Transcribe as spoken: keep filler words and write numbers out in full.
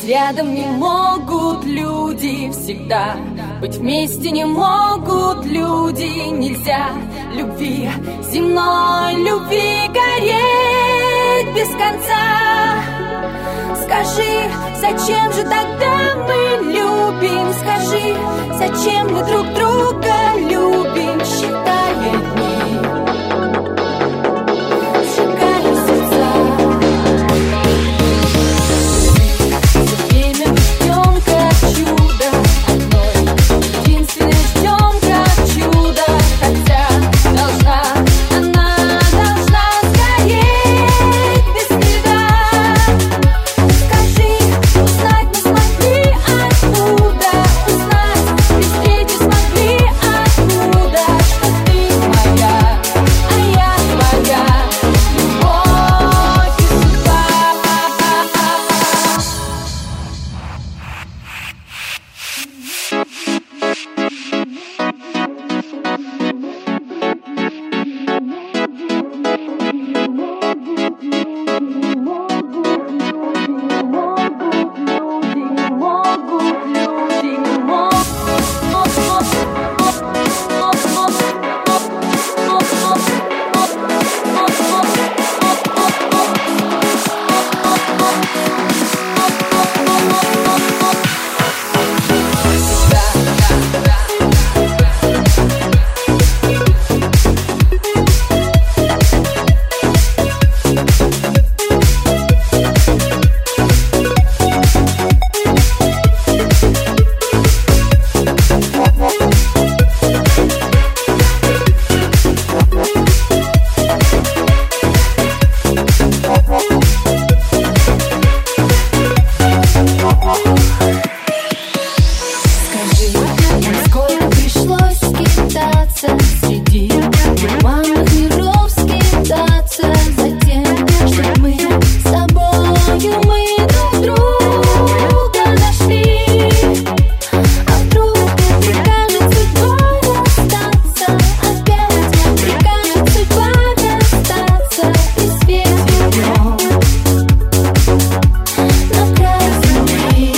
Быть рядом не могут люди всегда, быть вместе не могут люди, нельзя любви, земной любви гореть без конца. Скажи, зачем же тогда мы любим? Скажи, зачем мы друг друга любим? Считая дни, сжигая сердца. Все время мы ждем как чудо одной, единственное ждем как чудо, хотя должна, она должна сгореть без следа. Скажи, узнать мы смогли откуда, узнать при встрече смогли откуда, что ты моя, а я твоя, любовь и судьба. Сколько пришлось скитаться среди туманных миров, скитаться за тем, чтоб мы с тобою, мы друг друга нашли. А вдруг прикажет судьба расстаться опять, прикажет судьба расстаться, и светит днем на край земли.